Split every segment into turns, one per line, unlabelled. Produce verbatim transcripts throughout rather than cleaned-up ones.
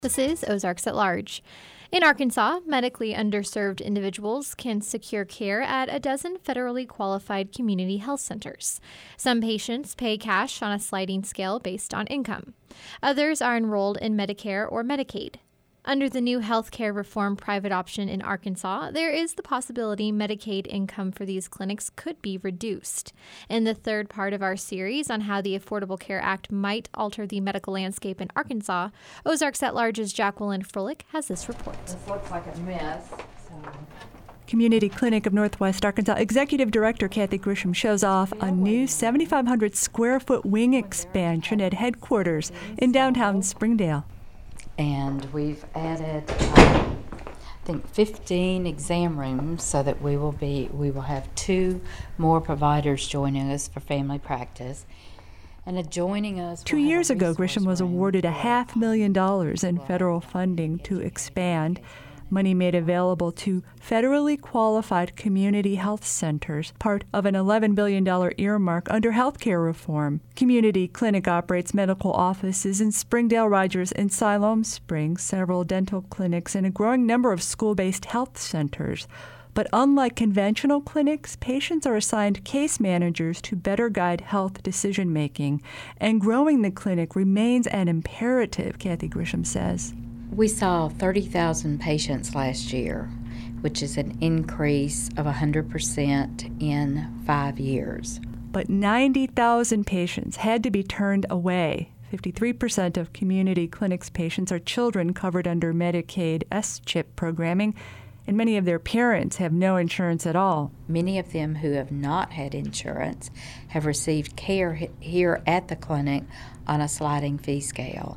This is Ozarks at Large. In Arkansas, medically underserved individuals can secure care at a dozen federally qualified community health centers. Some patients pay cash on a sliding scale based on income. Others are enrolled in Medicare or Medicaid. Under the new health care reform private option in Arkansas, there is the possibility Medicaid income for these clinics could be reduced. In the third part of our series on how the Affordable Care Act might alter the medical landscape in Arkansas, Ozarks at Large's Jacqueline Froelich has this report.
This looks like a mess. So.
Community Clinic of Northwest Arkansas Executive Director Kathy Grisham shows off a new seventy-five hundred square foot wing expansion at headquarters in downtown Springdale.
And we've added, um, I think, fifteen exam rooms so that we will be we will have two more providers joining us for family practice. And adjoining us.
Two years ago, Grisham was awarded a half million dollars in federal funding to expand. Money made available to federally qualified community health centers, part of an eleven billion dollars earmark under healthcare reform. Community Clinic operates medical offices in Springdale, Rogers, and Siloam Springs, several dental clinics, and a growing number of school-based health centers. But unlike conventional clinics, patients are assigned case managers to better guide health decision-making, and growing the clinic remains an imperative, Kathy Grisham says.
We saw thirty thousand patients last year, which is an increase of one hundred percent in five years.
But ninety thousand patients had to be turned away. fifty-three percent of community clinics' patients are children covered under Medicaid S CHIP programming, and many of their parents have no insurance at all.
Many of them who have not had insurance have received care here at the clinic on a sliding fee scale.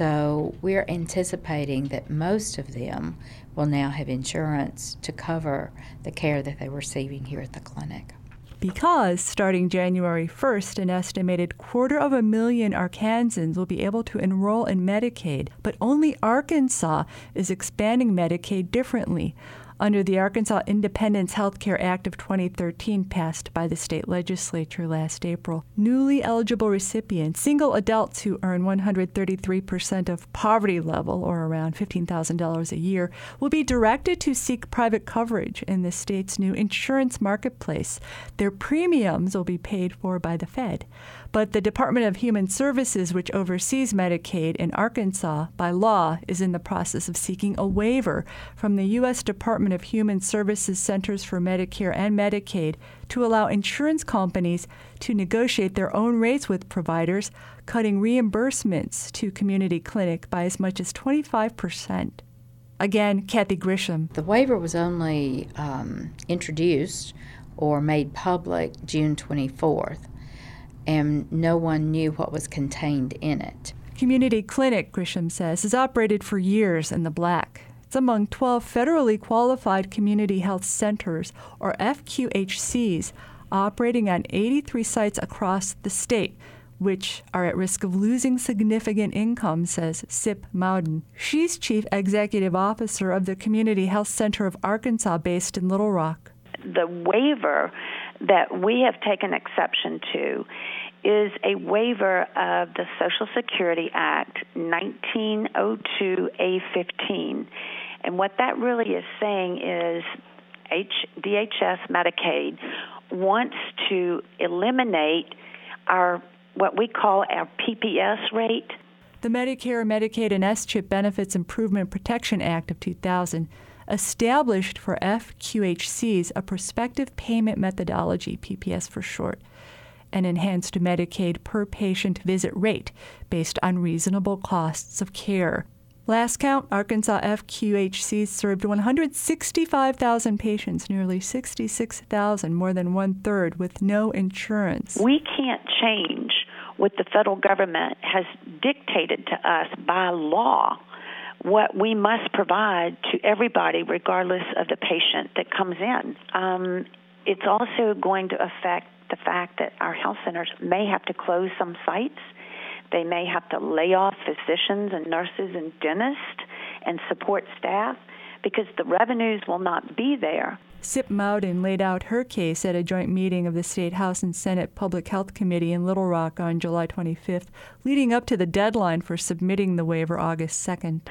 So we're anticipating that most of them will now have insurance to cover the care that they're receiving here at the clinic.
Because starting January first, an estimated quarter of a million Arkansans will be able to enroll in Medicaid, but only Arkansas is expanding Medicaid differently. Under the Arkansas Independence Health Care Act of twenty thirteen, passed by the state legislature last April, newly eligible recipients, single adults who earn one hundred thirty-three percent of poverty level, or around fifteen thousand dollars a year, will be directed to seek private coverage in the state's new insurance marketplace. Their premiums will be paid for by the Fed. But the Department of Human Services, which oversees Medicaid in Arkansas, by law, is in the process of seeking a waiver from the U S Department of Human Services Centers for Medicare and Medicaid to allow insurance companies to negotiate their own rates with providers, cutting reimbursements to community clinic by as much as twenty-five percent. Again, Kathy Grisham.
The waiver was only um, introduced or made public June twenty-fourth. And no one knew what was contained in it.
Community Clinic, Grisham says, has operated for years in the black. It's among twelve federally qualified community health centers, or F Q H Cs, operating on eighty-three sites across the state, which are at risk of losing significant income, says Sip Mowden. She's Chief Executive Officer of the Community Health Center of Arkansas, based in Little Rock.
The waiver that we have taken exception to is a waiver of the Social Security Act nineteen oh two A fifteen. And what that really is saying is H, D H S Medicaid wants to eliminate our what we call our P P S rate.
The Medicare, Medicaid, and S CHIP Benefits Improvement Protection Act of two thousand established for F Q H Cs a prospective payment methodology, P P S for short, an enhanced Medicaid per-patient visit rate based on reasonable costs of care. Last count, Arkansas F Q H Cs served one hundred sixty-five thousand patients, nearly sixty-six thousand, more than one-third, with no insurance.
We can't change what the federal government has dictated to us by law, what we must provide to everybody regardless of the patient that comes in. Um, it's also going to affect the fact that our health centers may have to close some sites. They may have to lay off physicians and nurses and dentists and support staff because the revenues will not be there.
Sip Mowden laid out her case at a joint meeting of the State House and Senate Public Health Committee in Little Rock on July twenty-fifth, leading up to the deadline for submitting the waiver August second.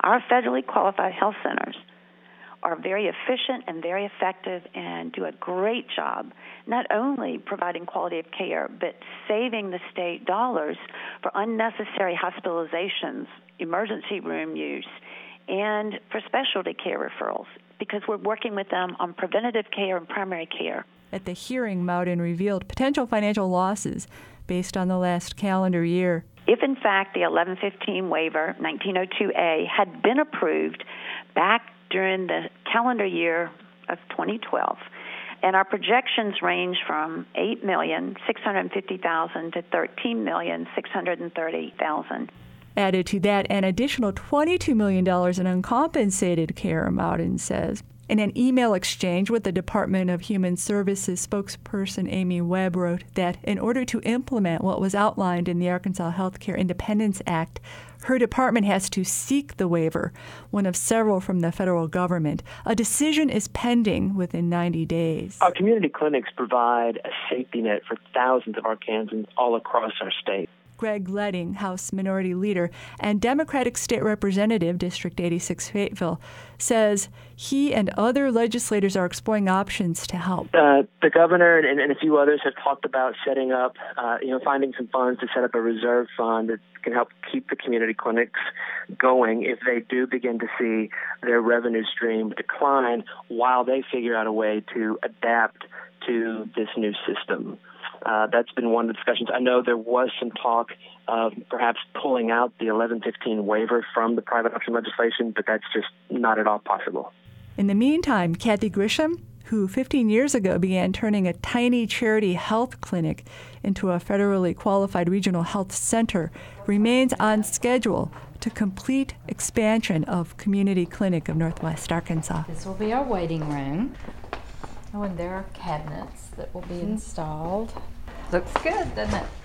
Our federally qualified health centers are very efficient and very effective and do a great job not only providing quality of care but saving the state dollars for unnecessary hospitalizations, emergency room use, and for specialty care referrals, because we're working with them on preventative care and primary care.
At the hearing, Mouden revealed potential financial losses based on the last calendar year.
If, in fact, the eleven fifteen waiver, nineteen oh two A, had been approved back during the calendar year of twenty twelve, and our projections range from eight million six hundred fifty thousand dollars to thirteen million six hundred thirty thousand dollars.
Added to that, an additional twenty-two million dollars in uncompensated care, Mouden says. In an email exchange with the Department of Human Services spokesperson Amy Webb wrote that in order to implement what was outlined in the Arkansas Healthcare Independence Act, her department has to seek the waiver, one of several from the federal government. A decision is pending within ninety days.
Our community clinics provide a safety net for thousands of Arkansans all across our state.
Greg Leding, House Minority Leader and Democratic State Representative, District eighty-six Fayetteville, says he and other legislators are exploring options to help.
Uh, the governor and, and a few others have talked about setting up, uh, you know, finding some funds to set up a reserve fund that can help keep the community clinics going if they do begin to see their revenue stream decline while they figure out a way to adapt to this new system. Uh, that's been one of the discussions. I know there was some talk of perhaps pulling out the eleven fifteen waiver from the private option legislation, but that's just not at all possible.
In the meantime, Kathy Grisham, who fifteen years ago began turning a tiny charity health clinic into a federally qualified regional health center, remains on schedule to complete expansion of Community Clinic of Northwest Arkansas.
This will be our waiting room. Oh, and there are cabinets that will be installed. Looks good, doesn't it?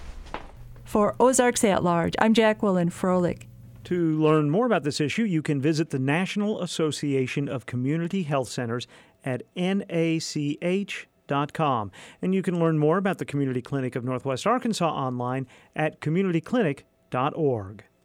For Ozarks at Large, I'm Jacqueline Froelich.
To learn more about this issue, you can visit the National Association of Community Health Centers at N A C H dot com. And you can learn more about the Community Clinic of Northwest Arkansas online at community clinic dot org.